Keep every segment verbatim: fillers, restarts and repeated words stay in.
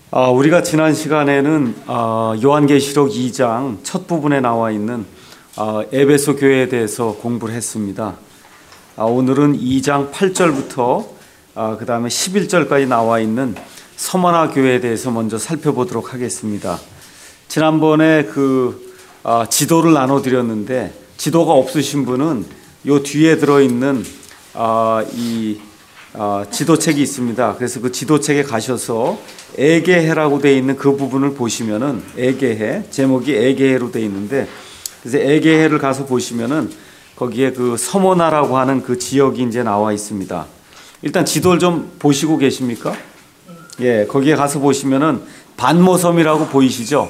아, 우리가 지난 시간에는 아, 요한계시록 이 장 첫 부분에 나와 있는 아, 에베소 교회에 대해서 공부를 했습니다. 아, 오늘은 이 장 팔 절부터 아, 그 다음에 십일 절까지 나와 있는 서머나 교회에 대해서 먼저 살펴보도록 하겠습니다. 지난번에 그 아, 지도를 나눠드렸는데 지도가 없으신 분은 요 뒤에 들어있는 아, 이 아, 지도책이 있습니다. 그래서 그 지도책에 가셔서 에게해라고 되어 있는 그 부분을 보시면은 에게해, 제목이 에게해로 되어 있는데, 그래서 에게해를 가서 보시면은 거기에 그 서머나라고 하는 그 지역이 이제 나와 있습니다. 일단 지도를 좀 보시고 계십니까? 예, 거기에 가서 보시면은 반모섬이라고 보이시죠?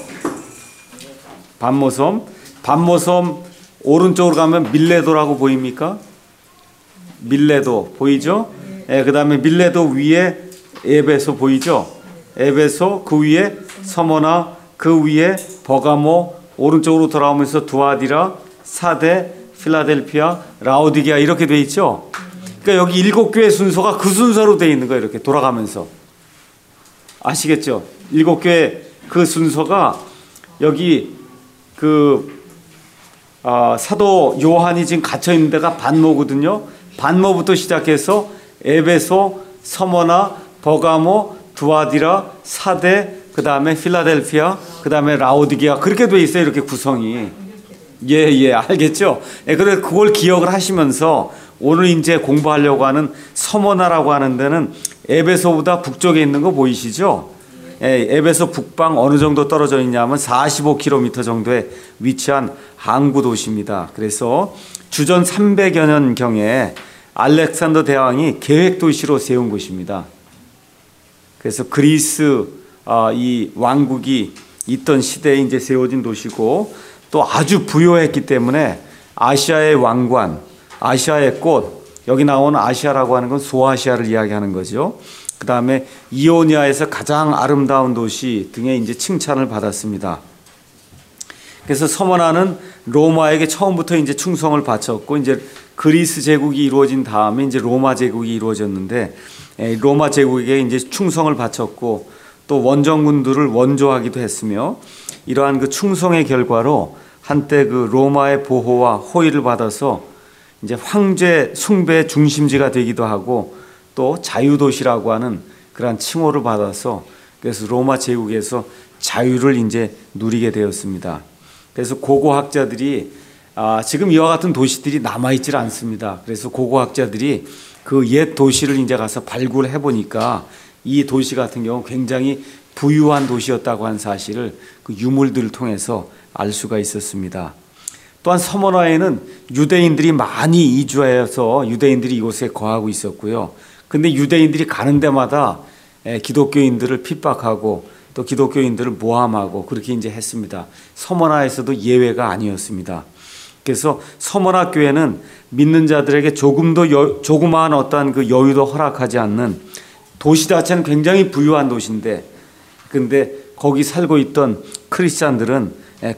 반모섬, 반모섬 오른쪽으로 가면 밀레도라고 보입니까? 밀레도 보이죠? 예, 그 다음에 밀레도 위에 에베소 보이죠? 에베소, 그 위에 서머나, 그 위에 버가모, 오른쪽으로 돌아오면서 두아디라, 사데, 필라델피아, 라오디게아 이렇게 돼 있죠? 그러니까 여기 일곱 교회 순서가 그 순서로 돼 있는 거예요. 이렇게 돌아가면서. 아시겠죠? 일곱 교회 그 순서가 여기 그 아, 사도 요한이 지금 갇혀 있는 데가 반모거든요. 반모부터 시작해서 에베소, 서머나, 버가모, 두아디라, 사데, 그 다음에 필라델피아, 그 다음에 라오디게아 그렇게 돼 있어요. 이렇게 구성이. 예, 예, 알겠죠? 예, 그래서 그걸 기억을 하시면서 오늘 이제 공부하려고 하는 서머나라고 하는 데는 에베소보다 북쪽에 있는 거 보이시죠? 예, 에베소 북방 어느 정도 떨어져 있냐면 사십오 킬로미터 정도에 위치한 항구 도시입니다. 그래서 주전 삼백여 년경에 알렉산더 대왕이 계획 도시로 세운 곳입니다. 그래서 그리스 어, 이 왕국이 있던 시대에 이제 세워진 도시고, 또 아주 부유했기 때문에 아시아의 왕관, 아시아의 꽃, 여기 나오는 아시아라고 하는 건 소아시아를 이야기하는 거죠. 그 다음에 이오니아에서 가장 아름다운 도시 등의 이제 칭찬을 받았습니다. 그래서 서머나는 로마에게 처음부터 이제 충성을 바쳤고, 이제 그리스 제국이 이루어진 다음에 이제 로마 제국이 이루어졌는데, 로마 제국에게 이제 충성을 바쳤고, 또 원정군들을 원조하기도 했으며, 이러한 그 충성의 결과로 한때 그 로마의 보호와 호의를 받아서 이제 황제 숭배의 중심지가 되기도 하고, 또 자유도시라고 하는 그러한 칭호를 받아서, 그래서 로마 제국에서 자유를 이제 누리게 되었습니다. 그래서 고고학자들이 아, 지금 이와 같은 도시들이 남아있질 않습니다. 그래서 고고학자들이 그 옛 도시를 이제 가서 발굴을 해보니까 이 도시 같은 경우 굉장히 부유한 도시였다고 하는 사실을 그 유물들을 통해서 알 수가 있었습니다. 또한 서머나에는 유대인들이 많이 이주하여서 유대인들이 이곳에 거하고 있었고요. 근데 유대인들이 가는 데마다 기독교인들을 핍박하고 또 기독교인들을 모함하고 그렇게 이제 했습니다. 서머나에서도 예외가 아니었습니다. 그래서 서머나 교회는 믿는 자들에게 조금도 여, 조그마한 어떠한 그 여유도 허락하지 않는, 도시 자체는 굉장히 부유한 도시인데, 근데 거기 살고 있던 크리스찬들은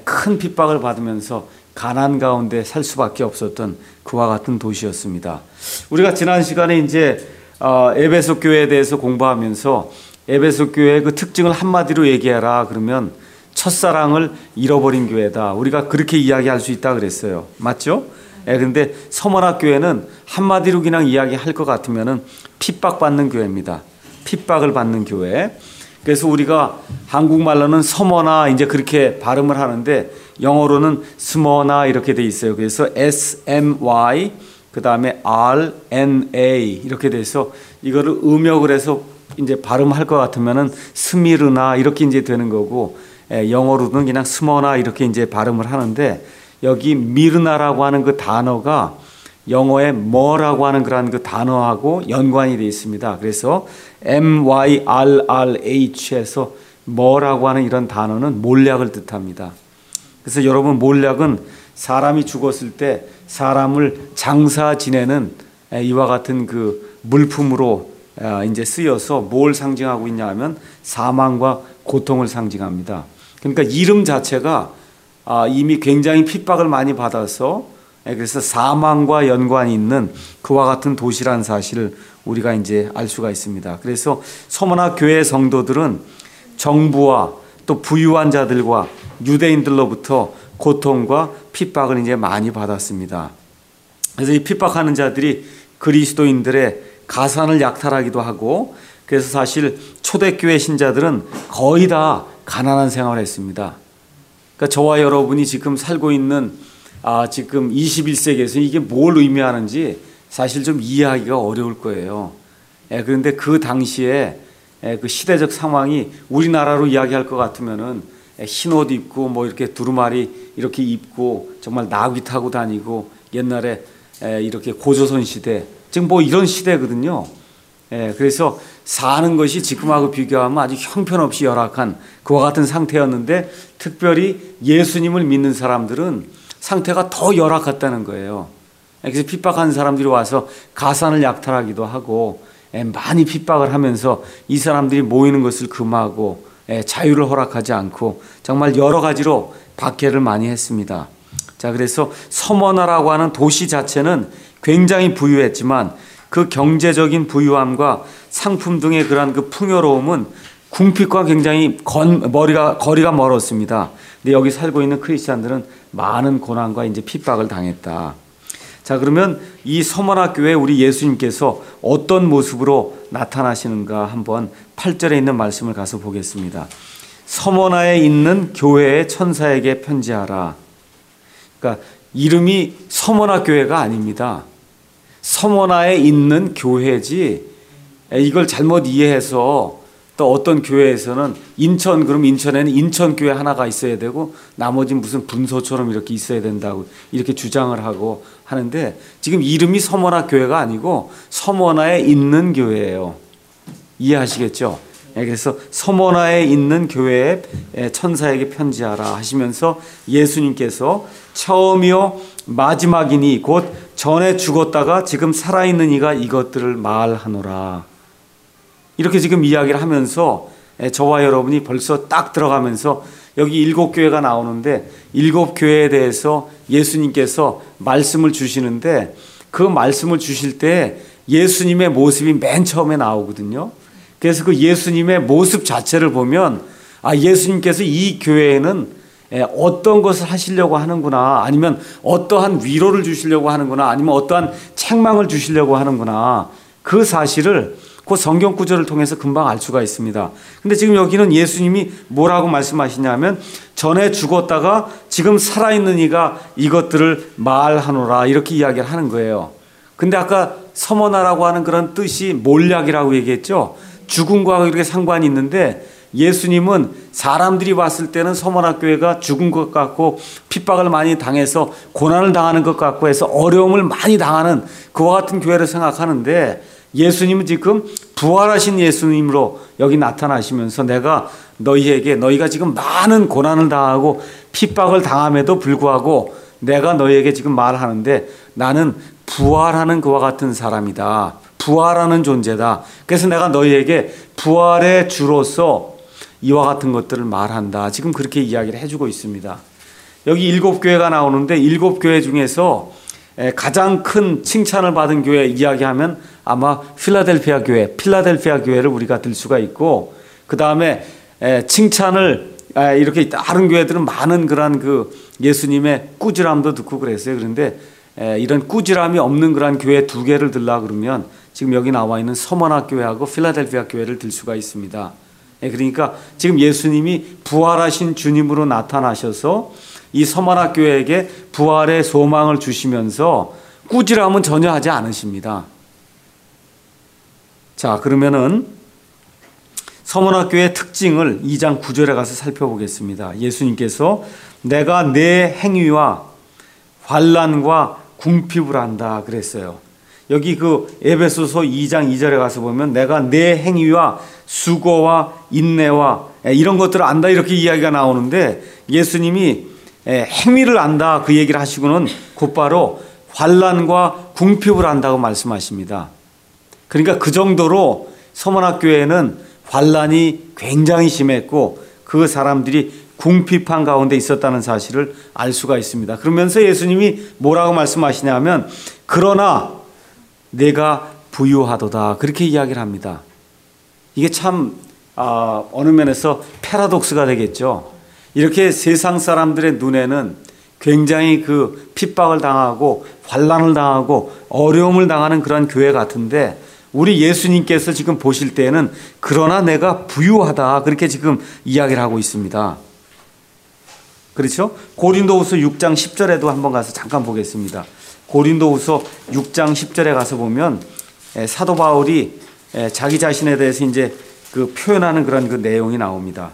큰 핍박을 받으면서 가난 가운데 살 수밖에 없었던 그와 같은 도시였습니다. 우리가 지난 시간에 이제 에베소 교회에 대해서 공부하면서 에베소 교회의 그 특징을 한마디로 얘기해라 그러면 첫사랑을 잃어버린 교회다. 우리가 그렇게 이야기할 수 있다 그랬어요. 맞죠? 예, 근데 서머나 교회는 한마디로 그냥 이야기할 것 같으면은 핍박받는 교회입니다. 핍박을 받는 교회. 그래서 우리가 한국말로는 서머나 이제 그렇게 발음을 하는데 영어로는 스머나 이렇게 돼 있어요. 그래서 에스 엠 와이 그 다음에 알 엔 에이 이렇게 돼서 이거를 음역을 해서 이제 발음할 것 같으면은 스미르나 이렇게 이제 되는 거고, 예, 영어로는 그냥 스머나 이렇게 이제 발음을 하는데, 여기 미르나라고 하는 그 단어가 영어의 뭐라고 하는 그런 그 단어하고 연관이 되어 있습니다. 그래서 엠 와이 알 알 에이치에서 뭐라고 하는 이런 단어는 몰약을 뜻합니다. 그래서 여러분, 몰약은 사람이 죽었을 때 사람을 장사 지내는 이와 같은 그 물품으로 이제 쓰여서 뭘 상징하고 있냐 하면 사망과 고통을 상징합니다. 그러니까 이름 자체가 이미 굉장히 핍박을 많이 받아서, 그래서 사망과 연관이 있는 그와 같은 도시라는 사실을 우리가 이제 알 수가 있습니다. 그래서 서머나 교회 성도들은 정부와 또 부유한 자들과 유대인들로부터 고통과 핍박을 이제 많이 받았습니다. 그래서 이 핍박하는 자들이 그리스도인들의 가산을 약탈하기도 하고, 그래서 사실 초대교회 신자들은 거의 다 가난한 생활을 했습니다. 그러니까 저와 여러분이 지금 살고 있는 아, 지금 이십일 세기에서 이게 뭘 의미하는지 사실 좀 이해하기가 어려울 거예요. 예, 그런데 그 당시에 예, 그 시대적 상황이 우리나라로 이야기할 것 같으면은 예, 흰 옷 입고 뭐 이렇게 두루마리 이렇게 입고 정말 나귀 타고 다니고 옛날에 예, 이렇게 고조선 시대 지금 뭐 이런 시대거든요. 예, 그래서 사는 것이 지금하고 비교하면 아주 형편없이 열악한 그와 같은 상태였는데, 특별히 예수님을 믿는 사람들은 상태가 더 열악했다는 거예요. 그래서 핍박한 사람들이 와서 가산을 약탈하기도 하고 많이 핍박을 하면서 이 사람들이 모이는 것을 금하고 자유를 허락하지 않고 정말 여러 가지로 박해를 많이 했습니다. 자, 그래서 서머나라고 하는 도시 자체는 굉장히 부유했지만 그 경제적인 부유함과 상품 등의 그러한 그 풍요로움은 궁핍과 굉장히 건, 머리가, 거리가 멀었습니다. 근데 여기 살고 있는 크리스찬들은 많은 고난과 이제 핍박을 당했다. 자, 그러면 이 서머나 교회에 우리 예수님께서 어떤 모습으로 나타나시는가 한번 팔 절에 있는 말씀을 가서 보겠습니다. 서머나에 있는 교회의 천사에게 편지하라. 그러니까 이름이 서머나 교회가 아닙니다. 서머나에 있는 교회지, 이걸 잘못 이해해서 또 어떤 교회에서는 인천, 그럼 인천에는 인천교회 하나가 있어야 되고 나머지는 무슨 분소처럼 이렇게 있어야 된다고 이렇게 주장을 하고 하는데, 지금 이름이 서머나 교회가 아니고 서머나에 있는 교회예요. 이해하시겠죠? 그래서 서머나에 있는 교회에 천사에게 편지하라 하시면서 예수님께서 처음이요 마지막이니 곧 전에 죽었다가 지금 살아있는 이가 이것들을 말하노라. 이렇게 지금 이야기를 하면서 저와 여러분이 벌써 딱 들어가면서 여기 일곱 교회가 나오는데 일곱 교회에 대해서 예수님께서 말씀을 주시는데, 그 말씀을 주실 때 예수님의 모습이 맨 처음에 나오거든요. 그래서 그 예수님의 모습 자체를 보면 아, 예수님께서 이 교회에는 어떤 것을 하시려고 하는구나, 아니면 어떠한 위로를 주시려고 하는구나, 아니면 어떠한 책망을 주시려고 하는구나, 그 사실을 그 성경 구절을 통해서 금방 알 수가 있습니다. 근데 지금 여기는 예수님이 뭐라고 말씀하시냐면 전에 죽었다가 지금 살아있는 이가 이것들을 말하노라, 이렇게 이야기를 하는 거예요. 근데 아까 서머나라고 하는 그런 뜻이 몰약이라고 얘기했죠. 죽음과 이렇게 상관이 있는데, 예수님은 사람들이 봤을 때는 서머나 교회가 죽은 것 같고 핍박을 많이 당해서 고난을 당하는 것 같고 해서 어려움을 많이 당하는 그와 같은 교회를 생각하는데, 예수님은 지금 부활하신 예수님으로 여기 나타나시면서 내가 너희에게, 너희가 지금 많은 고난을 당하고 핍박을 당함에도 불구하고 내가 너희에게 지금 말하는데 나는 부활하는 그와 같은 사람이다. 부활하는 존재다. 그래서 내가 너희에게 부활의 주로서 이와 같은 것들을 말한다. 지금 그렇게 이야기를 해주고 있습니다. 여기 일곱 교회가 나오는데 일곱 교회 중에서 가장 큰 칭찬을 받은 교회 이야기하면 아마 필라델피아 교회, 필라델피아 교회를 우리가 들 수가 있고, 그 다음에 칭찬을 이렇게 다른 교회들은 많은 그런 그 예수님의 꾸지람도 듣고 그랬어요. 그런데 이런 꾸지람이 없는 그런 교회 두 개를 들라 그러면 지금 여기 나와 있는 서머나 교회하고 필라델피아 교회를 들 수가 있습니다. 그러니까 지금 예수님이 부활하신 주님으로 나타나셔서 이 서머나 교회에게 부활의 소망을 주시면서 꾸지람은 전혀 하지 않으십니다. 자, 그러면은 서머나 교회의 특징을 이 장 구 절에 가서 살펴보겠습니다. 예수님께서 내가 내 행위와 환난과 궁핍을 한다 그랬어요. 여기 그 에베소서 이 장 이 절에 가서 보면 내가 내 행위와 수고와 인내와 이런 것들을 안다 이렇게 이야기가 나오는데, 예수님이 행위를 안다 그 얘기를 하시고는 곧바로 환난과 궁핍을 한다고 말씀하십니다. 그러니까 그 정도로 서머나 교회는 환난이 굉장히 심했고 그 사람들이 궁핍한 가운데 있었다는 사실을 알 수가 있습니다. 그러면서 예수님이 뭐라고 말씀하시냐면 그러나 내가 부유하도다 그렇게 이야기를 합니다. 이게 참 아, 어느 면에서 패러독스가 되겠죠. 이렇게 세상 사람들의 눈에는 굉장히 그 핍박을 당하고 환난을 당하고 어려움을 당하는 그런 교회 같은데, 우리 예수님께서 지금 보실 때에는 그러나 내가 부유하다, 그렇게 지금 이야기를 하고 있습니다. 그렇죠? 고린도후서 육 장 십 절에도 한번 가서 잠깐 보겠습니다. 고린도후서 육 장 십 절에 가서 보면 사도 바울이 자기 자신에 대해서 이제 그 표현하는 그런 그 내용이 나옵니다.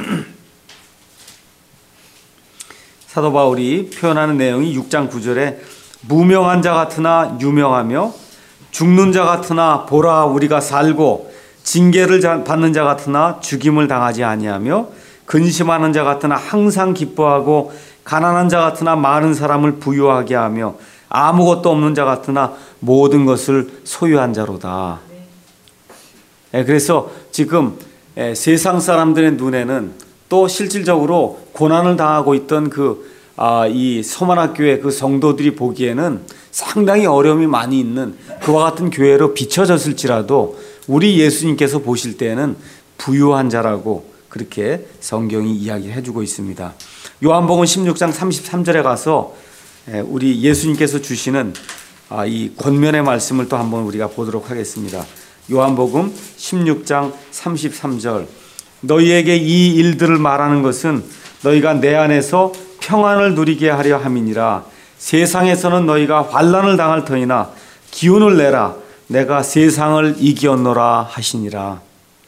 사도 바울이 표현하는 내용이 육 장 구 절에 무명한 자 같으나 유명하며 죽는 자 같으나 보라 우리가 살고 징계를 받는 자 같으나 죽임을 당하지 아니하며 근심하는 자 같으나 항상 기뻐하고 가난한 자 같으나 많은 사람을 부유하게 하며 아무것도 없는 자 같으나 모든 것을 소유한 자로다. 네, 그래서 지금 세상 사람들의 눈에는 또 실질적으로 고난을 당하고 있던 그 아, 이 서만학교의 그 성도들이 보기에는 상당히 어려움이 많이 있는 그와 같은 교회로 비춰졌을지라도 우리 예수님께서 보실 때에는 부유한 자라고 그렇게 성경이 이야기해 주고 있습니다. 요한복음 십육 장 삼십삼 절에 가서 우리 예수님께서 주시는 이 권면의 말씀을 또 한번 우리가 보도록 하겠습니다. 요한복음 십육 장 삼십삼 절, 너희에게 이 일들을 말하는 것은 너희가 내 안에서 평안을 누리게 하려 함이니라. 세상에서는 너희가 환난을 당할 터이나 기운을 내라. 내가 세상을 이기었노라 하시니라.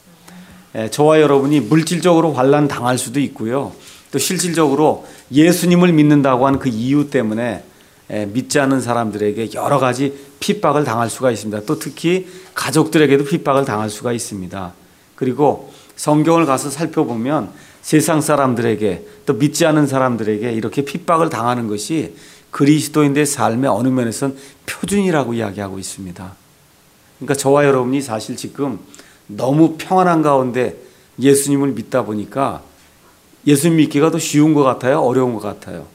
예, 저와 여러분이 물질적으로 환난 당할 수도 있고요. 또 실질적으로 예수님을 믿는다고 하는 그 이유 때문에 예, 믿지 않는 사람들에게 여러 가지 핍박을 당할 수가 있습니다. 또 특히 가족들에게도 핍박을 당할 수가 있습니다. 그리고 성경을 가서 살펴보면 세상 사람들에게 또 믿지 않는 사람들에게 이렇게 핍박을 당하는 것이 그리스도인들의 삶의 어느 면에서는 표준이라고 이야기하고 있습니다. 그러니까 저와 여러분이 사실 지금 너무 평안한 가운데 예수님을 믿다 보니까 예수님 믿기가 더 쉬운 것 같아요? 어려운 것 같아요?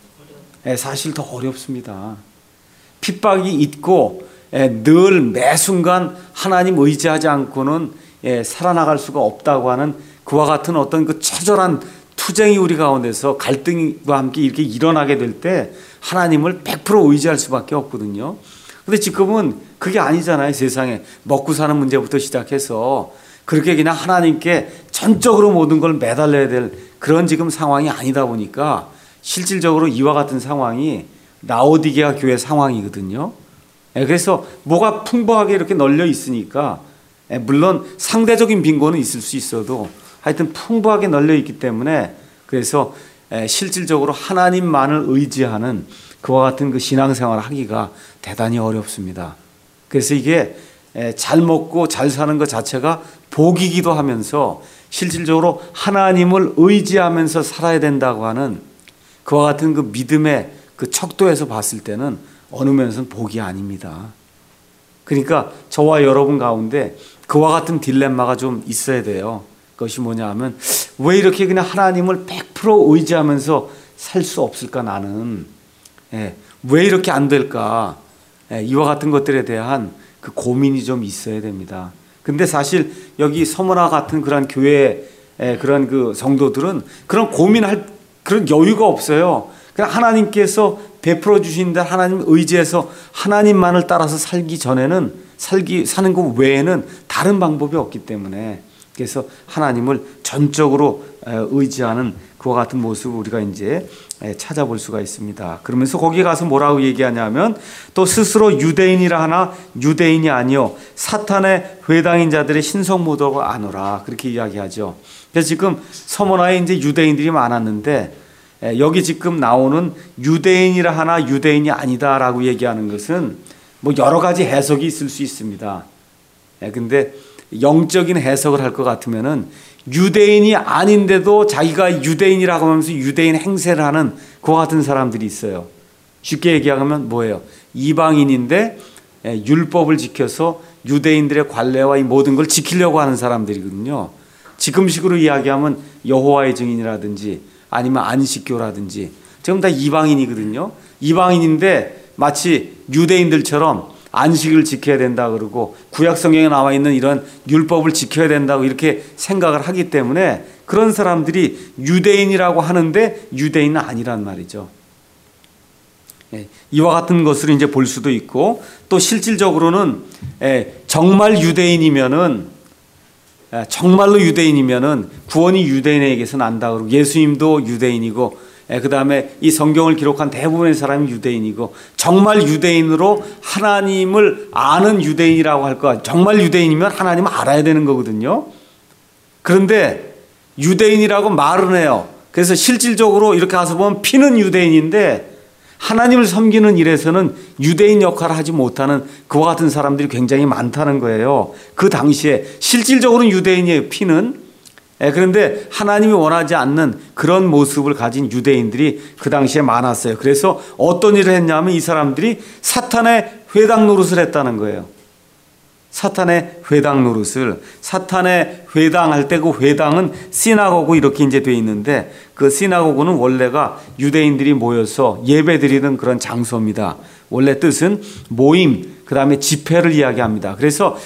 네, 사실 더 어렵습니다. 핍박이 있고 늘 매 순간 하나님 의지하지 않고는 살아나갈 수가 없다고 하는 그와 같은 어떤 그 처절한 투쟁이 우리 가운데서 갈등과 함께 이렇게 일어나게 될 때 하나님을 백 퍼센트 의지할 수밖에 없거든요. 근데 지금은 그게 아니잖아요. 세상에 먹고 사는 문제부터 시작해서 그렇게 그냥 하나님께 전적으로 모든 걸 매달려야 될 그런 지금 상황이 아니다 보니까 실질적으로 이와 같은 상황이 라오디게아 교회 상황이거든요. 그래서 뭐가 풍부하게 이렇게 널려 있으니까 물론 상대적인 빈곤은 있을 수 있어도 하여튼 풍부하게 널려 있기 때문에 그래서 실질적으로 하나님만을 의지하는 그와 같은 그 신앙생활을 하기가 대단히 어렵습니다. 그래서 이게 잘 먹고 잘 사는 것 자체가 복이기도 하면서 실질적으로 하나님을 의지하면서 살아야 된다고 하는 그와 같은 그 믿음의 그 척도에서 봤을 때는 어느 면에서는 복이 아닙니다. 그러니까 저와 여러분 가운데 그와 같은 딜레마가 좀 있어야 돼요. 그것이 뭐냐 하면 왜 이렇게 그냥 하나님을 백 퍼센트 의지하면서 살 수 없을까 나는. 예, 왜 이렇게 안 될까. 예, 이와 같은 것들에 대한 그 고민이 좀 있어야 됩니다. 근데 사실 여기 서머나 같은 그런 교회 그런 그 성도들은 그런 고민할 그런 여유가 없어요. 그냥 하나님께서 베풀어 주신다 하나님 의지해서 하나님만을 따라서 살기 전에는 살기 사는 것 외에는 다른 방법이 없기 때문에 그래서 하나님을 전적으로 의지하는 그와 같은 모습을 우리가 이제 찾아볼 수가 있습니다. 그러면서 거기 가서 뭐라고 얘기하냐면 또 스스로 유대인이라 하나 유대인이 아니요 사탄의 회당인 자들의 신성모독을 아노라 그렇게 이야기하죠. 그래서 지금 서머나에 이제 유대인들이 많았는데 여기 지금 나오는 유대인이라 하나 유대인이 아니다라고 얘기하는 것은 뭐 여러 가지 해석이 있을 수 있습니다. 근데 영적인 해석을 할 것 같으면은 유대인이 아닌데도 자기가 유대인이라고 하면서 유대인 행세를 하는 그와 같은 사람들이 있어요. 쉽게 얘기하면 뭐예요? 이방인인데 율법을 지켜서 유대인들의 관례와 이 모든 걸 지키려고 하는 사람들이거든요. 지금식으로 이야기하면 여호와의 증인이라든지 아니면 안식교라든지 지금 다 이방인이거든요. 이방인인데 마치 유대인들처럼 안식을 지켜야 된다 그러고 구약 성경에 나와 있는 이런 율법을 지켜야 된다고 이렇게 생각을 하기 때문에 그런 사람들이 유대인이라고 하는데 유대인은 아니란 말이죠. 이와 같은 것을 이제 볼 수도 있고 또 실질적으로는 정말 유대인이면은 정말로 유대인이면은 구원이 유대인에게서 난다 그러고 예수님도 유대인이고 그 다음에 이 성경을 기록한 대부분의 사람이 유대인이고 정말 유대인으로 하나님을 아는 유대인이라고 할 거 정말 유대인이면 하나님을 알아야 되는 거거든요. 그런데 유대인이라고 말은 해요. 그래서 실질적으로 이렇게 가서 보면 피는 유대인인데 하나님을 섬기는 일에서는 유대인 역할을 하지 못하는 그와 같은 사람들이 굉장히 많다는 거예요. 그 당시에 실질적으로는 유대인이에요. 피는. 그런데 하나님이 원하지 않는 그런 모습을 가진 유대인들이 그 당시에 많았어요. 그래서 어떤 일을 했냐면 이 사람들이 사탄의 회당 노릇을 했다는 거예요. 사탄의 회당 노릇을 사탄의 회당할 때 그 회당은 시나고그 이렇게 이제 돼 있는데 그 시나고그는 원래가 유대인들이 모여서 예배드리는 그런 장소입니다. 원래 뜻은 모임, 그 다음에 집회를 이야기합니다. 그래서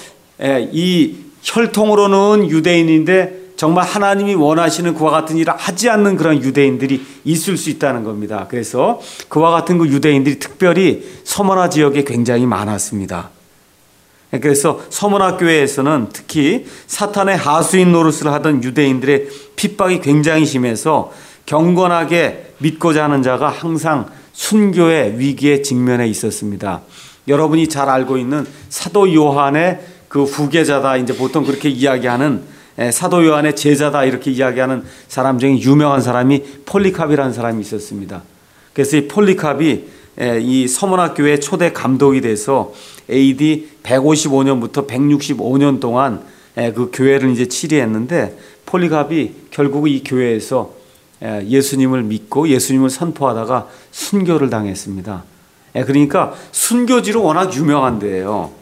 이 혈통으로는 유대인인데 정말 하나님이 원하시는 그와 같은 일을 하지 않는 그런 유대인들이 있을 수 있다는 겁니다. 그래서 그와 같은 그 유대인들이 특별히 서머나 지역에 굉장히 많았습니다. 그래서 서머나 교회에서는 특히 사탄의 하수인 노릇을 하던 유대인들의 핍박이 굉장히 심해서 경건하게 믿고자 하는 자가 항상 순교의 위기에 직면해 있었습니다. 여러분이 잘 알고 있는 사도 요한의 그 후계자다, 이제 보통 그렇게 이야기하는 사도 요한의 제자다 이렇게 이야기하는 사람 중에 유명한 사람이 폴리캅이라는 사람이 있었습니다. 그래서 이 폴리캅이 이 서머나 교회 초대 감독이 돼서 에이디 백오십오 년부터 백육십오 년 동안 그 교회를 이제 치리했는데 폴리캅이 결국 이 교회에서 예수님을 믿고 예수님을 선포하다가 순교를 당했습니다. 그러니까 순교지로 워낙 유명한 데예요.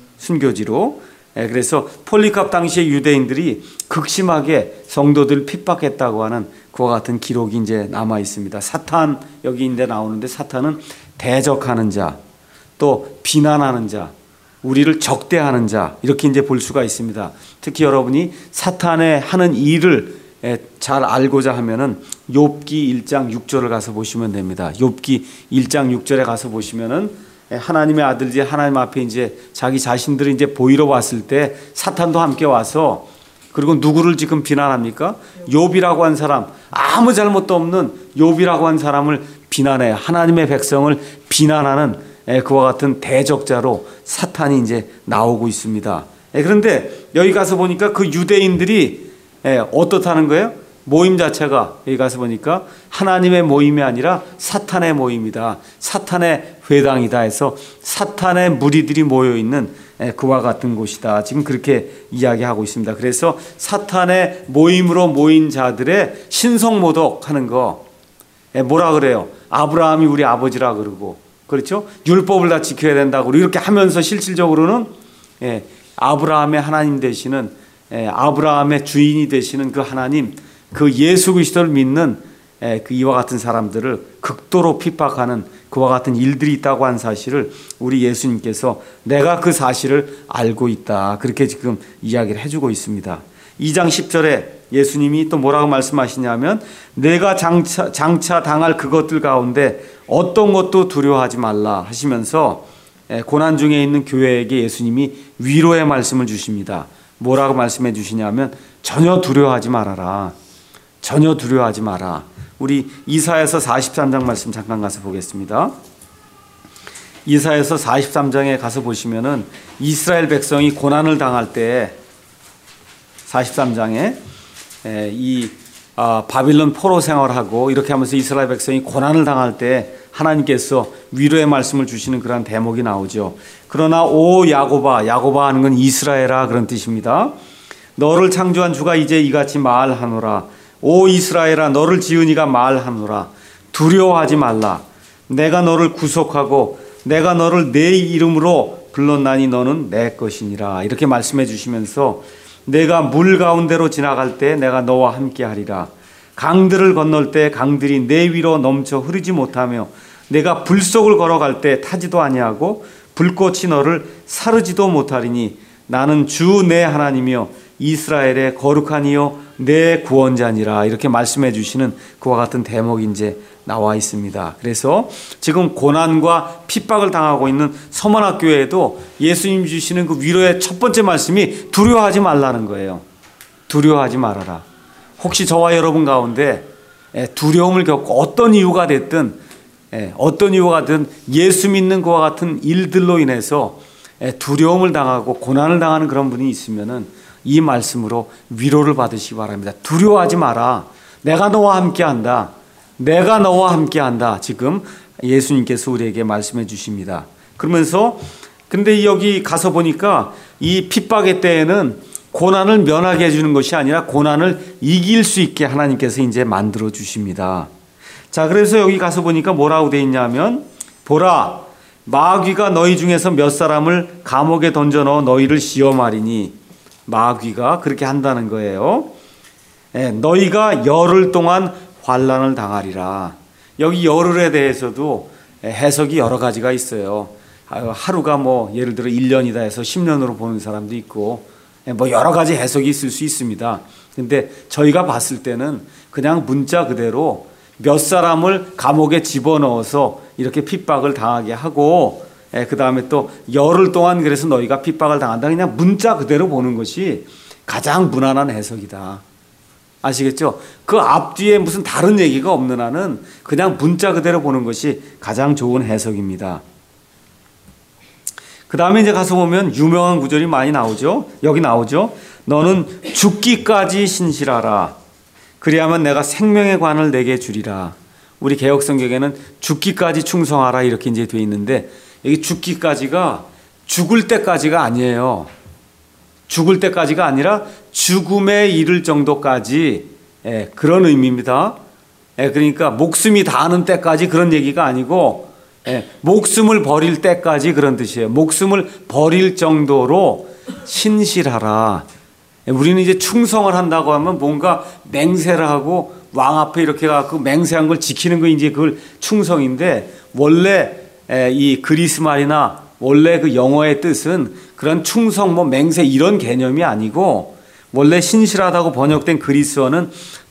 순교지로. 그래서 폴리캅 당시의 유대인들이 극심하게 성도들을 핍박했다고 하는 그와 같은 기록이 이제 남아 있습니다. 사탄 여기 이제 나오는데 사탄은 대적하는 자, 또 비난하는 자, 우리를 적대하는 자 이렇게 이제 볼 수가 있습니다. 특히 여러분이 사탄의 하는 일을 잘 알고자 하면은 욥기 일 장 육 절을 가서 보시면 됩니다. 욥기 일 장 육 절에 가서 보시면은 하나님의 아들들이 하나님 앞에 이제 자기 자신들을 이제 보이러 왔을 때 사탄도 함께 와서 그리고 누구를 지금 비난합니까? 욥이라고 한 사람, 아무 잘못도 없는 욥이라고 한 사람을 비난해 하나님의 백성을 비난하는 그와 같은 대적자로 사탄이 이제 나오고 있습니다. 그런데 여기 가서 보니까 그 유대인들이 어떻다는 거예요? 모임 자체가 여기 가서 보니까 하나님의 모임이 아니라 사탄의 모임이다. 사탄의 회당이다 해서 사탄의 무리들이 모여있는 그와 같은 곳이다. 지금 그렇게 이야기하고 있습니다. 그래서 사탄의 모임으로 모인 자들의 신성모독하는 거 뭐라 그래요? 아브라함이 우리 아버지라 그러고 그렇죠? 율법을 다 지켜야 된다고 이렇게 하면서 실질적으로는 아브라함의 하나님 되시는 아브라함의 주인이 되시는 그 하나님 그 예수 그리스도를 믿는 그 이와 같은 사람들을 극도로 핍박하는 그와 같은 일들이 있다고 한 사실을 우리 예수님께서 내가 그 사실을 알고 있다. 그렇게 지금 이야기를 해주고 있습니다. 이 장 십 절에 예수님이 또 뭐라고 말씀하시냐면 내가 장차, 장차 당할 그것들 가운데 어떤 것도 두려워하지 말라 하시면서 고난 중에 있는 교회에게 예수님이 위로의 말씀을 주십니다. 뭐라고 말씀해 주시냐면 전혀 두려워하지 말아라. 전혀 두려워하지 마라. 우리 이사야서 사십삼 장 말씀 잠깐 가서 보겠습니다. 이사야서 사십삼 장에 가서 보시면은 이스라엘 백성이 고난을 당할 때 사십삼 장에 이 바빌론 포로 생활하고 이렇게 하면서 이스라엘 백성이 고난을 당할 때 하나님께서 위로의 말씀을 주시는 그런 대목이 나오죠. 그러나 오 야고바, 야고바 하는 건 이스라엘아 그런 뜻입니다. 너를 창조한 주가 이제 이같이 말하노라. 오 이스라엘아 너를 지은 이가 말하노라. 두려워하지 말라. 내가 너를 구속하고 내가 너를 내 이름으로 불렀나니 너는 내 것이니라. 이렇게 말씀해 주시면서 내가 물 가운데로 지나갈 때 내가 너와 함께 하리라. 강들을 건널 때 강들이 내 위로 넘쳐 흐르지 못하며 내가 불 속을 걸어갈 때 타지도 아니하고 불꽃이 너를 사르지도 못하리니 나는 주 내 하나님이여 이스라엘의 거룩한 이여 내 구원자니라. 이렇게 말씀해 주시는 그와 같은 대목이 이제 나와 있습니다. 그래서 지금 고난과 핍박을 당하고 있는 서만학교에도 예수님 주시는 그 위로의 첫 번째 말씀이 두려워하지 말라는 거예요. 두려워하지 말아라. 혹시 저와 여러분 가운데 두려움을 겪고 어떤 이유가 됐든 어떤 이유가 됐든 예수 믿는 그와 같은 일들로 인해서 두려움을 당하고 고난을 당하는 그런 분이 있으면은 이 말씀으로 위로를 받으시기 바랍니다. 두려워하지 마라. 내가 너와 함께한다. 내가 너와 함께한다. 지금 예수님께서 우리에게 말씀해 주십니다. 그러면서 근데 여기 가서 보니까 이 핍박의 때에는 고난을 면하게 해주는 것이 아니라 고난을 이길 수 있게 하나님께서 이제 만들어 주십니다. 자, 그래서 여기 가서 보니까 뭐라고 돼 있냐면 보라 마귀가 너희 중에서 몇 사람을 감옥에 던져 넣어 너희를 시험하리니 마귀가 그렇게 한다는 거예요. 예, 너희가 열흘 동안 환난을 당하리라. 여기 열흘에 대해서도 해석이 여러 가지가 있어요. 하루가 뭐 예를 들어 일 년이다 해서 십 년으로 보는 사람도 있고 뭐 여러 가지 해석이 있을 수 있습니다. 근데 저희가 봤을 때는 그냥 문자 그대로 몇 사람을 감옥에 집어넣어서 이렇게 핍박을 당하게 하고 그 다음에 또 열흘 동안 그래서 너희가 핍박을 당한다. 그냥 문자 그대로 보는 것이 가장 무난한 해석이다. 아시겠죠? 그 앞뒤에 무슨 다른 얘기가 없는 한은 그냥 문자 그대로 보는 것이 가장 좋은 해석입니다. 그 다음에 이제 가서 보면 유명한 구절이 많이 나오죠. 여기 나오죠. 너는 죽기까지 신실하라. 그리하면 내가 생명의 관을 내게 주리라. 우리 개역성경에는 죽기까지 충성하라 이렇게 이제 되어 있는데 여기 죽기까지가 죽을 때까지가 아니에요. 죽을 때까지가 아니라 죽음에 이를 정도까지 예, 그런 의미입니다. 예, 그러니까 목숨이 닿는 때까지 그런 얘기가 아니고 예, 목숨을 버릴 때까지 그런 뜻이에요. 목숨을 버릴 정도로 신실하라. 예, 우리는 이제 충성을 한다고 하면 뭔가 맹세를 하고 왕 앞에 이렇게 가고 맹세한 걸 지키는 거 이제 그걸 충성인데 원래 이 그리스 말이나 원래 그 영어의 뜻은 그런 충성, 뭐 맹세 이런 개념이 아니고 원래 신실하다고 번역된 그리스어는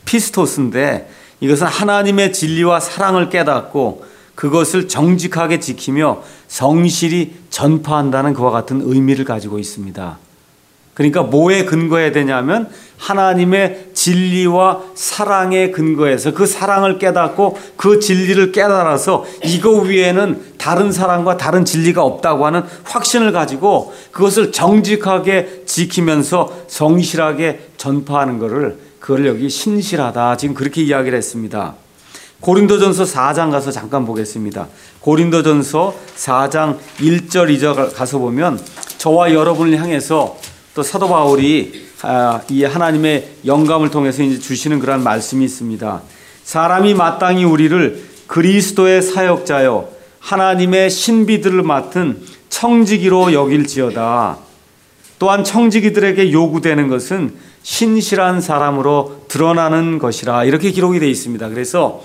피스토스인데 이것은 하나님의 진리와 사랑을 깨닫고 그것을 정직하게 지키며 성실히 전파한다는 그와 같은 의미를 가지고 있습니다. 그러니까 뭐에 근거해야 되냐면 하나님의 진리와 사랑에 근거해서 그 사랑을 깨닫고 그 진리를 깨달아서 이거 위에는 다른 사랑과 다른 진리가 없다고 하는 확신을 가지고 그것을 정직하게 지키면서 성실하게 전파하는 것을 그걸 여기 신실하다 지금 그렇게 이야기를 했습니다. 고린도전서 사 장 가서 잠깐 보겠습니다. 고린도전서 사 장 일 절 이 절 가서 보면 저와 여러분을 향해서 또 사도 바울이 이 하나님의 영감을 통해서 이제 주시는 그런 말씀이 있습니다. 사람이 마땅히 우리를 그리스도의 사역자여 하나님의 신비들을 맡은 청지기로 여길지어다. 또한 청지기들에게 요구되는 것은 신실한 사람으로 드러나는 것이라 이렇게 기록이 되어 있습니다. 그래서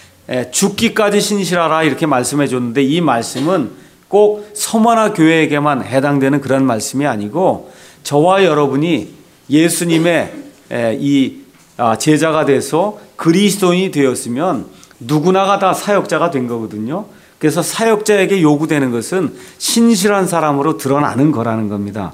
죽기까지 신실하라 이렇게 말씀해 줬는데 이 말씀은 꼭 서머나 교회에게만 해당되는 그런 말씀이 아니고 저와 여러분이 예수님의 이 제자가 돼서 그리스도인이 되었으면 누구나가 다 사역자가 된 거거든요. 그래서 사역자에게 요구되는 것은 신실한 사람으로 드러나는 거라는 겁니다.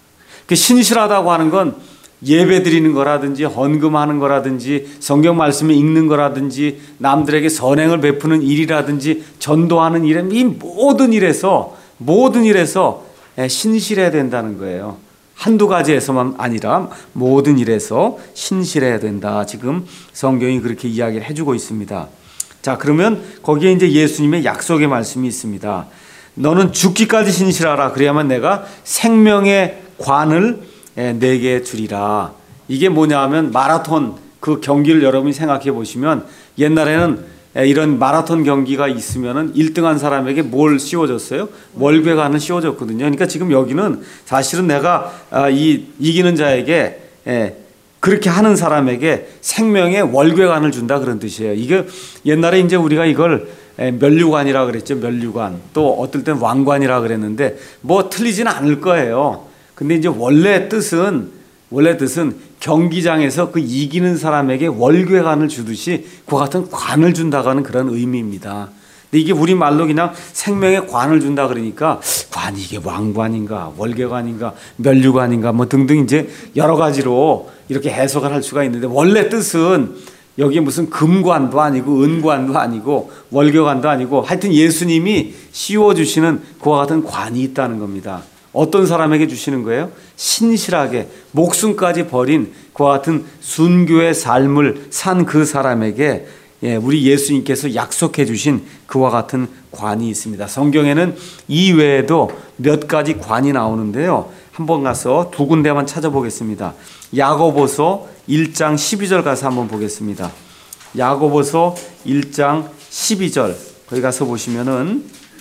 신실하다고 하는 건 예배 드리는 거라든지 헌금하는 거라든지 성경 말씀을 읽는 거라든지 남들에게 선행을 베푸는 일이라든지 전도하는 일, 이 모든 일에서 모든 일에서 신실해야 된다는 거예요. 한두 가지에서만 아니라 모든 일에서 신실해야 된다. 지금 성경이 그렇게 이야기를 해주고 있습니다. 자, 그러면 거기에 이제 예수님의 약속의 말씀이 있습니다. 너는 죽기까지 신실하라. 그래야만 내가 생명의 관을 내게 주리라. 이게 뭐냐 하면 마라톤 그 경기를 여러분이 생각해 보시면 옛날에는 이런 마라톤 경기가 있으면은 일 등한 사람에게 뭘 씌워줬어요? 월궤관을 씌워줬거든요. 그러니까 지금 여기는 사실은 내가 이 이기는 자에게 그렇게 하는 사람에게 생명의 월궤관을 준다 그런 뜻이에요. 이게 옛날에 이제 우리가 이걸 면류관이라 그랬죠. 면류관. 또 어떨 땐 왕관이라 그랬는데 뭐 틀리지는 않을 거예요. 근데 이제 원래 뜻은 원래 뜻은 경기장에서 그 이기는 사람에게 월궤관을 주듯이 그와 같은 관을 준다고 하는 그런 의미입니다. 근데 이게 우리말로 그냥 생명의 관을 준다 그러니까 관이 이게 왕관인가 월궤관인가 면류관인가 뭐 등등 이제 여러 가지로 이렇게 해석을 할 수가 있는데 원래 뜻은 여기에 무슨 금관도 아니고 은관도 아니고 월궤관도 아니고 하여튼 예수님이 씌워주시는 그와 같은 관이 있다는 겁니다. 어떤 사람에게 주시는 거예요? 신실하게 목숨까지 버린 그와 같은 순교의 삶을 산 그 사람에게 우리 예수님께서 약속해 주신 그와 같은 관이 있습니다. 성경에는 이 외에도 몇 가지 관이 나오는데요. 한번 가서 두 군데만 찾아보겠습니다. 야고보서 일 장 십이 절 가서 한번 보겠습니다. 야고보서 일 장 십이 절 거기 가서 보시면은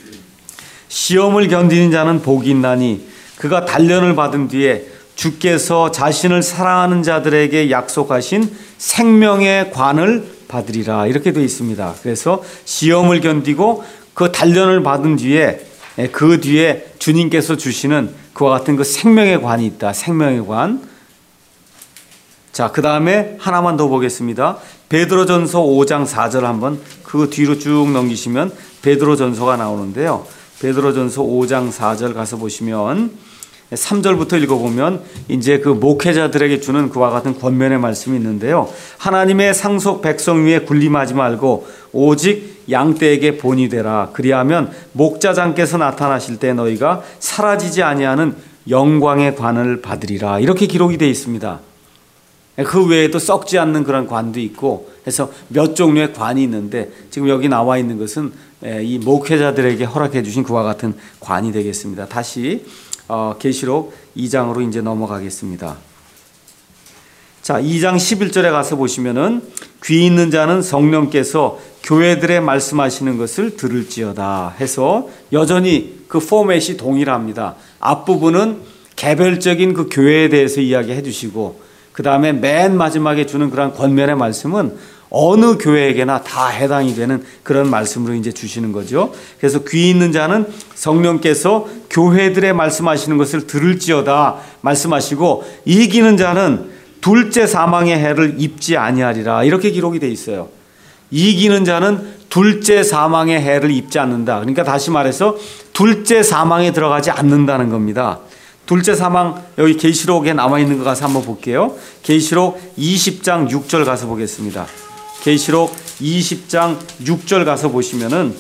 시험을 견디는 자는 복이 있나니 그가 단련을 받은 뒤에 주께서 자신을 사랑하는 자들에게 약속하신 생명의 관을 받으리라 이렇게 되어 있습니다. 그래서 시험을 견디고 그 단련을 받은 뒤에 그 뒤에 주님께서 주시는 그와 같은 그 생명의 관이 있다. 생명의 관. 자, 그 다음에 하나만 더 보겠습니다. 베드로전서 오 장 사 절 한번 그 뒤로 쭉 넘기시면 베드로전서가 나오는데요. 베드로전서 오 장 사 절 가서 보시면 삼 절부터 읽어보면 이제 그 목회자들에게 주는 그와 같은 권면의 말씀이 있는데요. 하나님의 상속 백성 위에 군림하지 말고 오직 양떼에게 본이 되라. 그리하면 목자장께서 나타나실 때 너희가 사라지지 아니하는 영광의 관을 받으리라. 이렇게 기록이 되어 있습니다. 그 외에도 썩지 않는 그런 관도 있고 해서 몇 종류의 관이 있는데 지금 여기 나와 있는 것은 이 목회자들에게 허락해 주신 그와 같은 관이 되겠습니다. 다시 어, 계시록 이 장으로 이제 넘어가겠습니다. 자, 이 장 십일 절에 가서 보시면은 귀 있는 자는 성령께서 교회들에 말씀하시는 것을 들을지어다 해서 여전히 그 포맷이 동일합니다. 앞부분은 개별적인 그 교회에 대해서 이야기해 주시고 그 다음에 맨 마지막에 주는 그런 권면의 말씀은 어느 교회에게나 다 해당이 되는 그런 말씀으로 이제 주시는 거죠. 그래서 귀 있는 자는 성령께서 교회들에 말씀하시는 것을 들을지어다 말씀하시고 이기는 자는 둘째 사망의 해를 입지 아니하리라 이렇게 기록이 돼 있어요. 이기는 자는 둘째 사망의 해를 입지 않는다. 그러니까 다시 말해서 둘째 사망에 들어가지 않는다는 겁니다. 둘째 사망 여기 계시록에 나와 있는 거 가서 한번 볼게요. 계시록 이십 장 육 절 가서 보겠습니다. 계시록 이십 장 육 절 가서 보시면은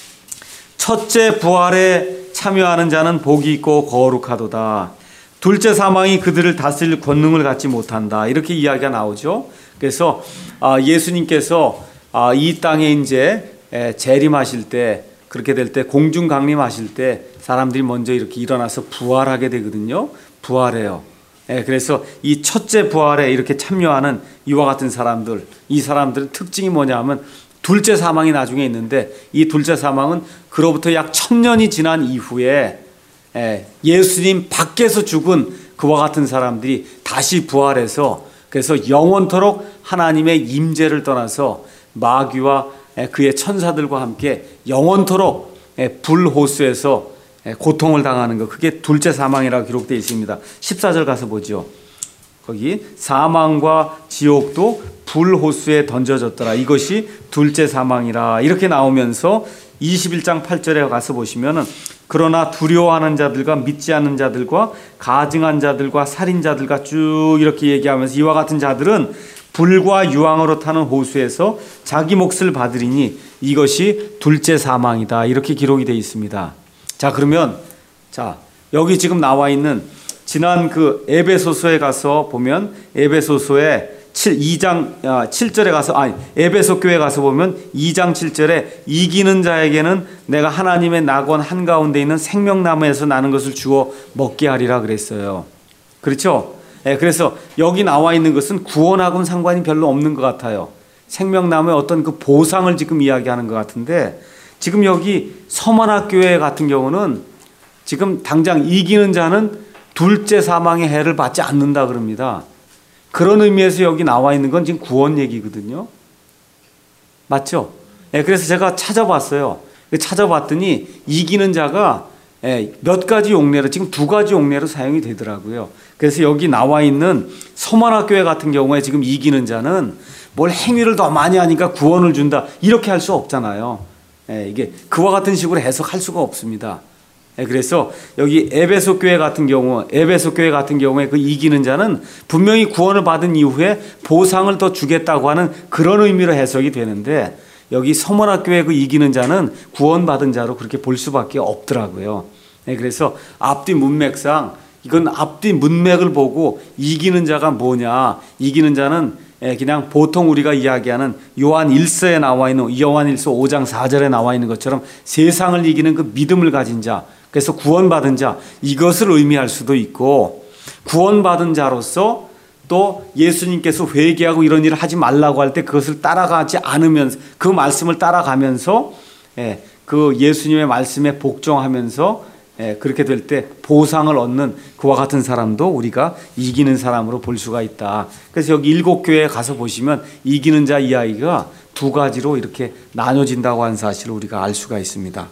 첫째 부활에 참여하는 자는 복이 있고 거룩하도다. 둘째 사망이 그들을 다스릴 권능을 갖지 못한다. 이렇게 이야기가 나오죠. 그래서 예수님께서 이 땅에 이제 재림하실 때 그렇게 될 때 공중 강림하실 때 사람들이 먼저 이렇게 일어나서 부활하게 되거든요. 부활해요. 예, 그래서 이 첫째 부활에 이렇게 참여하는 이와 같은 사람들, 이 사람들의 특징이 뭐냐면 둘째 사망이 나중에 있는데 이 둘째 사망은 그로부터 약 천년이 지난 이후에 예, 예수님 밖에서 죽은 그와 같은 사람들이 다시 부활해서 그래서 영원토록 하나님의 임재를 떠나서 마귀와 그의 천사들과 함께 영원토록 불호수에서 고통을 당하는 것, 그게 둘째 사망이라고 기록되어 있습니다. 십사 절 가서 보죠. 거기 사망과 지옥도 불호수에 던져졌더라. 이것이 둘째 사망이라 이렇게 나오면서 이십일 장 팔 절에 가서 보시면은 그러나 두려워하는 자들과 믿지 않는 자들과 가증한 자들과 살인자들과 쭉 이렇게 얘기하면서 이와 같은 자들은 불과 유황으로 타는 호수에서 자기 몫을 받으리니 이것이 둘째 사망이다. 이렇게 기록이 되어 있습니다. 자, 그러면 자, 여기 지금 나와 있는 지난 그 에베소서에 가서 보면 에베소서에 이 장 칠 절에 가서 아니 에베소 교회 가서 보면 이 장 칠 절에 이기는 자에게는 내가 하나님의 낙원 한가운데 있는 생명나무에서 나는 것을 주어 먹게 하리라 그랬어요. 그렇죠? 네, 그래서 여기 나와 있는 것은 구원하고는 상관이 별로 없는 것 같아요. 생명나무의 어떤 그 보상을 지금 이야기하는 것 같은데 지금 여기 서만학교회 같은 경우는 지금 당장 이기는 자는 둘째 사망의 해를 받지 않는다 그럽니다. 그런 의미에서 여기 나와 있는 건 지금 구원 얘기거든요. 맞죠? 예, 그래서 제가 찾아봤어요. 찾아봤더니 이기는 자가 예, 몇 가지 용례로, 지금 두 가지 용례로 사용이 되더라고요. 그래서 여기 나와 있는 서만학교회 같은 경우에 지금 이기는 자는 뭘 행위를 더 많이 하니까 구원을 준다, 이렇게 할 수 없잖아요. 예, 이게 그와 같은 식으로 해석할 수가 없습니다. 예, 그래서 여기 에베소 교회 같은 경우, 에베소 교회 같은 경우에 그 이기는 자는 분명히 구원을 받은 이후에 보상을 더 주겠다고 하는 그런 의미로 해석이 되는데, 여기 서문학교의 그 이기는 자는 구원받은 자로 그렇게 볼 수밖에 없더라고요. 네, 그래서 앞뒤 문맥상 이건 앞뒤 문맥을 보고 이기는 자가 뭐냐, 이기는 자는 그냥 보통 우리가 이야기하는 요한 일서에 나와 있는, 요한 일서 오 장 사 절에 나와 있는 것처럼 세상을 이기는 그 믿음을 가진 자, 그래서 구원받은 자, 이것을 의미할 수도 있고, 구원받은 자로서 또 예수님께서 회개하고 이런 일을 하지 말라고 할 때 그것을 따라가지 않으면서, 그 말씀을 따라가면서 예, 그 예수님의 말씀에 복종하면서 예, 그렇게 될 때 보상을 얻는 그와 같은 사람도 우리가 이기는 사람으로 볼 수가 있다. 그래서 여기 일곱 교회에 가서 보시면 이기는 자 이야기가 두 가지로 이렇게 나눠진다고 하는 사실을 우리가 알 수가 있습니다.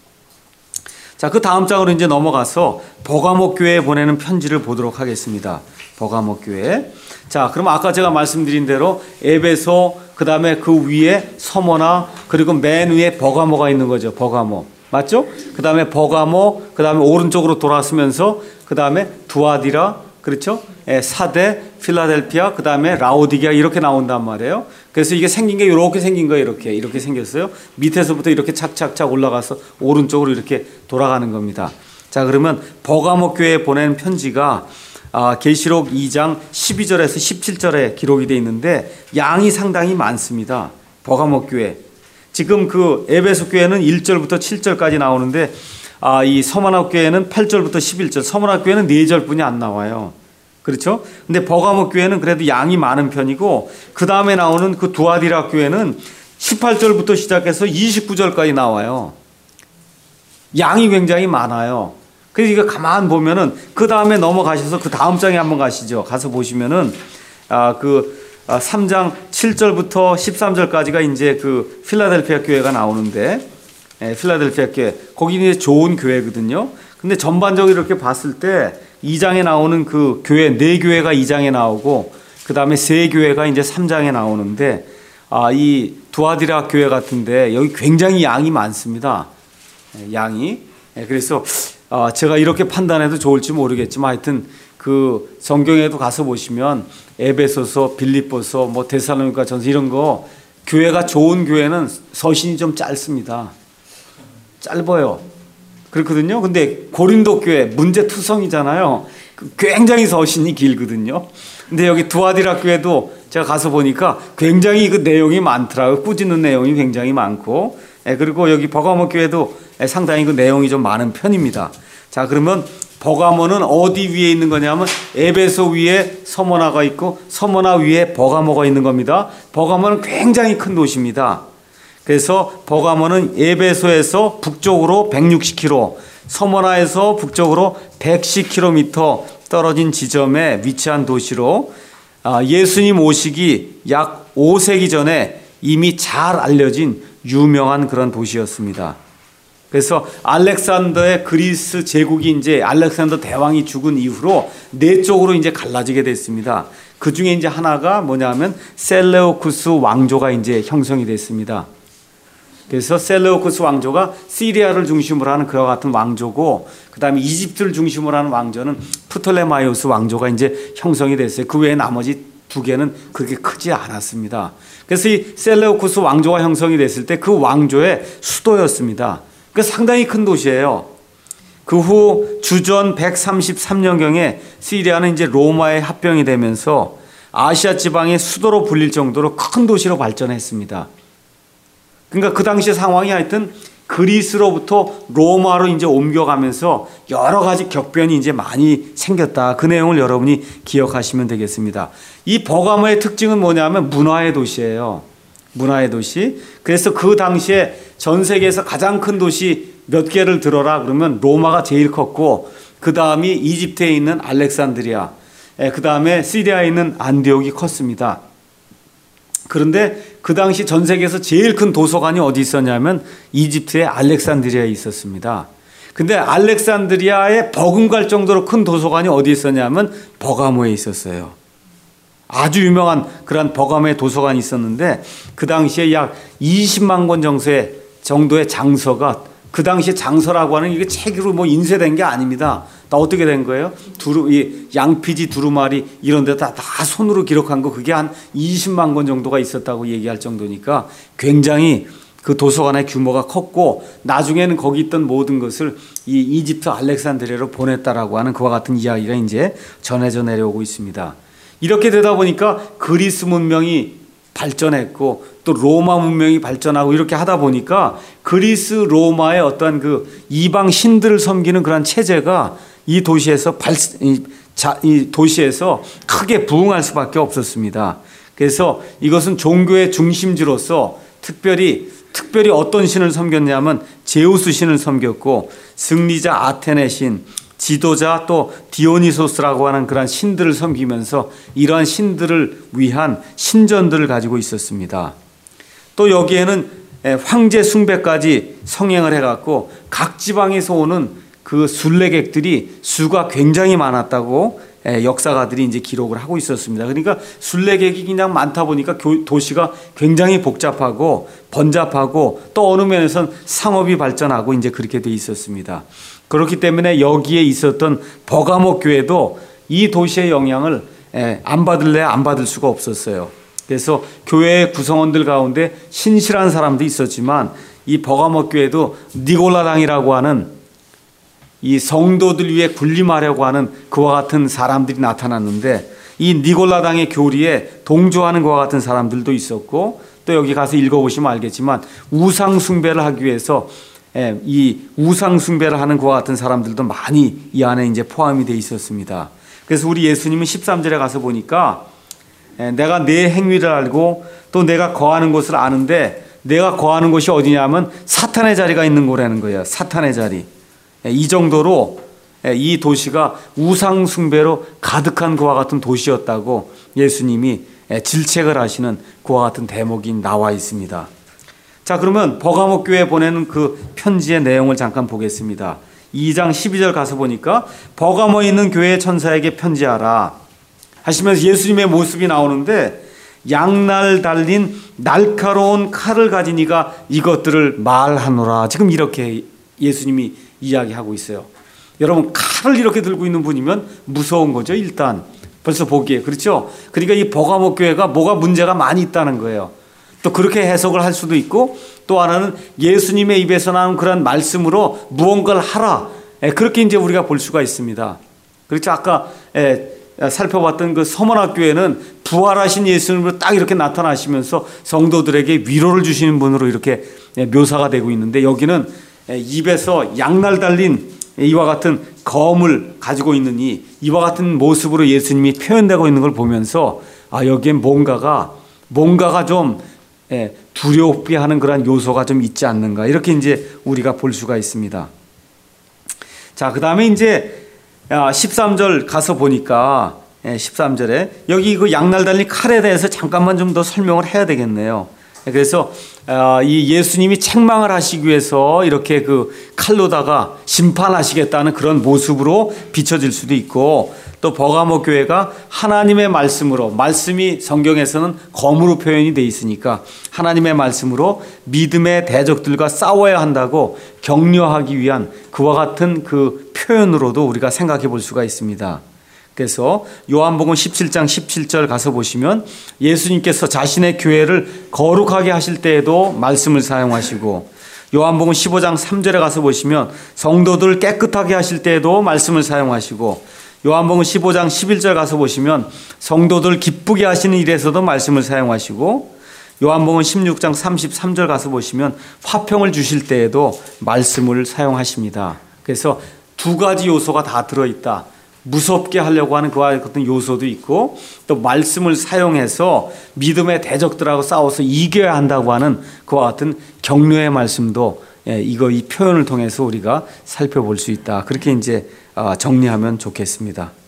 자, 그 다음 장으로 이제 넘어가서 버가모 교회에 보내는 편지를 보도록 하겠습니다. 버가모 교회. 자, 그럼 아까 제가 말씀드린 대로 에베소, 그 다음에 그 위에 서머나, 그리고 맨 위에 버가모가 있는 거죠. 버가모. 맞죠? 그 다음에 버가모, 그 다음에 오른쪽으로 돌아서면서 그 다음에 두아디라, 그렇죠? 예, 사대, 필라델피아, 그 다음에 라오디게아, 이렇게 나온단 말이에요. 그래서 이게 생긴 게 이렇게 생긴 거예요. 이렇게 이렇게 생겼어요. 밑에서부터 이렇게 착착착 올라가서 오른쪽으로 이렇게 돌아가는 겁니다. 자, 그러면 버가모 교회에 보낸 편지가 아, 계시록 이 장 십이 절에서 십칠 절에 기록이 되어 있는데 양이 상당히 많습니다. 버가모 교회. 지금 그 에베소 교회는 일 절부터 칠 절까지 나오는데 아, 이 서문학 교회는 팔 절부터 십일 절, 서문학 교회는 네 절뿐이 안 나와요. 그렇죠? 근데 버가모 교회는 그래도 양이 많은 편이고, 그 다음에 나오는 그 두아디라 교회는 십팔 절부터 시작해서 이십구 절까지 나와요. 양이 굉장히 많아요. 그래서 이거 가만 보면은 그 다음에 넘어가셔서 그 다음 장에 한번 가시죠. 가서 보시면은 아, 그 아, 삼 장 칠 절부터 십삼 절까지가 이제 그 필라델피아 교회가 나오는데, 예, 필라델피아 교회, 거기는 이제 좋은 교회거든요. 근데 전반적으로 이렇게 봤을 때 이 장에 나오는 그 교회, 네 교회가 이 장에 나오고, 그 다음에 세 교회가 이제 삼 장에 나오는데, 아, 이 두아디라 교회 같은데 여기 굉장히 양이 많습니다. 예, 양이. 예, 그래서 아, 제가 이렇게 판단해도 좋을지 모르겠지만 하여튼 그 성경에도 가서 보시면 에베소서, 빌립보서, 뭐 데살로니가 전서 이런 거, 교회가 좋은 교회는 서신이 좀 짧습니다. 짧아요. 그렇거든요. 근데 고린도 교회 문제투성이잖아요. 굉장히 서신이 길거든요. 근데 여기 두아디라 교회도 제가 가서 보니까 굉장히 그 내용이 많더라고요. 꾸짖는 내용이 굉장히 많고, 예, 그리고 여기 버가모 교회도 상당히 그 내용이 좀 많은 편입니다. 자, 그러면 버가모는 어디 위에 있는 거냐면 에베소 위에 서머나가 있고 서머나 위에 버가모가 있는 겁니다. 버가모는 굉장히 큰 도시입니다. 그래서 버가모는 에베소에서 북쪽으로 백육십 킬로미터, 서머나에서 북쪽으로 백십 킬로미터 떨어진 지점에 위치한 도시로 예수님 오시기 약 오 세기 전에 이미 잘 알려진 유명한 그런 도시였습니다. 그래서 알렉산더의 그리스 제국이 이제 알렉산더 대왕이 죽은 이후로 네 쪽으로 이제 갈라지게 됐습니다. 그 중에 이제 하나가 뭐냐면 셀레우쿠스 왕조가 이제 형성이 됐습니다. 그래서 셀레우쿠스 왕조가 시리아를 중심으로 하는 그와 같은 왕조고, 그 다음에 이집트를 중심으로 하는 왕조는 프톨레마이오스 왕조가 이제 형성이 됐어요. 그 외에 나머지 두 개는 그렇게 크지 않았습니다. 그래서 이 셀레우쿠스 왕조가 형성이 됐을 때 그 왕조의 수도였습니다. 그 상당히 큰 도시예요. 그 후 주전 백삼십삼 년경에 시리아는 이제 로마에 합병이 되면서 아시아 지방의 수도로 불릴 정도로 큰 도시로 발전했습니다. 그러니까 그 당시 상황이 하여튼 그리스로부터 로마로 이제 옮겨가면서 여러 가지 격변이 이제 많이 생겼다. 그 내용을 여러분이 기억하시면 되겠습니다. 이 버가모의 특징은 뭐냐면 문화의 도시예요. 문화의 도시. 그래서 그 당시에 전 세계에서 가장 큰 도시 몇 개를 들어라 그러면 로마가 제일 컸고, 그 다음이 이집트에 있는 알렉산드리아, 그 다음에 시리아에 있는 안디옥이 컸습니다. 그런데 그 당시 전 세계에서 제일 큰 도서관이 어디 있었냐면 이집트의 알렉산드리아에 있었습니다. 근데 알렉산드리아에 버금갈 정도로 큰 도서관이 어디 있었냐면 버가모에 있었어요. 아주 유명한 그런 버가모의 도서관이 있었는데 그 당시에 약 이십만 권 정도의 정도의 장서가, 그 당시에 장서라고 하는 이게 책으로 뭐 인쇄된 게 아닙니다. 다 어떻게 된 거예요? 두루, 이 양피지 두루마리 이런 데다 다 손으로 기록한 거, 그게 한 이십만 권 정도가 있었다고 얘기할 정도니까 굉장히 그 도서관의 규모가 컸고, 나중에는 거기 있던 모든 것을 이 이집트 알렉산드리아로 보냈다라고 하는 그와 같은 이야기가 이제 전해져 내려오고 있습니다. 이렇게 되다 보니까 그리스 문명이 발전했고 또 로마 문명이 발전하고 이렇게 하다 보니까 그리스 로마의 어떤 그 이방 신들을 섬기는 그런 체제가 이 도시에서 발, 이, 자, 이 도시에서 크게 부흥할 수밖에 없었습니다. 그래서 이것은 종교의 중심지로서 특별히 특별히 어떤 신을 섬겼냐면 제우스 신을 섬겼고, 승리자 아테네 신, 지도자 또 디오니소스라고 하는 그런 신들을 섬기면서 이러한 신들을 위한 신전들을 가지고 있었습니다. 또 여기에는 황제 숭배까지 성행을 해갖고 각 지방에서 오는 그 순례객들이 수가 굉장히 많았다고 역사가들이 이제 기록을 하고 있었습니다. 그러니까 순례객이 그냥 많다 보니까 도시가 굉장히 복잡하고 번잡하고 또 어느 면에서는 상업이 발전하고 이제 그렇게 돼 있었습니다. 그렇기 때문에 여기에 있었던 버가모 교회도 이 도시의 영향을 안 받을래 안 받을 수가 없었어요. 그래서 교회의 구성원들 가운데 신실한 사람도 있었지만 이 버가모 교회도 니골라당이라고 하는 이 성도들 위해 군림하려고 하는 그와 같은 사람들이 나타났는데, 이 니골라당의 교리에 동조하는 그와 같은 사람들도 있었고, 또 여기 가서 읽어보시면 알겠지만 우상 숭배를 하기 위해서 이 우상 숭배를 하는 그와 같은 사람들도 많이 이 안에 이제 포함이 돼 있었습니다. 그래서 우리 예수님은 십삼 절에 가서 보니까 내가 내 행위를 알고 또 내가 거하는 곳을 아는데, 내가 거하는 곳이 어디냐면 사탄의 자리가 있는 곳이라는 거예요. 사탄의 자리. 이 정도로 이 도시가 우상 숭배로 가득한 그와 같은 도시였다고 예수님이 질책을 하시는 그와 같은 대목이 나와 있습니다. 자, 그러면 버가모 교회에 보내는 그 편지의 내용을 잠깐 보겠습니다. 이 장 십이 절 가서 보니까 버가모에 있는 교회 천사에게 편지하라 하시면서 예수님의 모습이 나오는데, 양날 달린 날카로운 칼을 가진 이가 이것들을 말하노라, 지금 이렇게 예수님이 이야기하고 있어요. 여러분, 칼을 이렇게 들고 있는 분이면 무서운 거죠. 일단 벌써 보기에. 그렇죠? 그러니까 이 버가모 교회가 뭐가 문제가 많이 있다는 거예요. 또 그렇게 해석을 할 수도 있고, 또 하나는 예수님의 입에서 나온 그런 말씀으로 무언가를 하라, 그렇게 이제 우리가 볼 수가 있습니다. 그렇죠? 아까 살펴봤던 그 서문학교회는 부활하신 예수님으로 딱 이렇게 나타나시면서 성도들에게 위로를 주시는 분으로 이렇게 묘사가 되고 있는데, 여기는 입에서 양날 달린 이와 같은 검을 가지고 있는 이 이와 같은 모습으로 예수님이 표현되고 있는 걸 보면서, 아, 여기에 뭔가가 뭔가가 좀 두렵게 하는 그런 요소가 좀 있지 않는가, 이렇게 이제 우리가 볼 수가 있습니다. 자, 그 다음에 이제 십삼 절 가서 보니까 십삼 절에 여기 그 양날 달린 칼에 대해서 잠깐만 좀 더 설명을 해야 되겠네요. 그래서 이 예수님이 책망을 하시기 위해서 이렇게 그 칼로다가 심판하시겠다는 그런 모습으로 비춰질 수도 있고, 또 버가모 교회가 하나님의 말씀으로, 말씀이 성경에서는 검으로 표현이 돼 있으니까 하나님의 말씀으로 믿음의 대적들과 싸워야 한다고 격려하기 위한 그와 같은 그 표현으로도 우리가 생각해 볼 수가 있습니다. 그래서 요한복음 십칠 장 십칠 절 가서 보시면 예수님께서 자신의 교회를 거룩하게 하실 때에도 말씀을 사용하시고, 요한복음 십오 장 삼 절에 가서 보시면 성도들을 깨끗하게 하실 때에도 말씀을 사용하시고, 요한복음 십오 장 십일 절 가서 보시면 성도들을 기쁘게 하시는 일에서도 말씀을 사용하시고, 요한복음 십육 장 삼십삼 절 가서 보시면 화평을 주실 때에도 말씀을 사용하십니다. 그래서 두 가지 요소가 다 들어있다. 무섭게 하려고 하는 그와 같은 요소도 있고, 또 말씀을 사용해서 믿음의 대적들하고 싸워서 이겨야 한다고 하는 그와 같은 격려의 말씀도 이거 이 표현을 통해서 우리가 살펴볼 수 있다. 그렇게 이제 정리하면 좋겠습니다.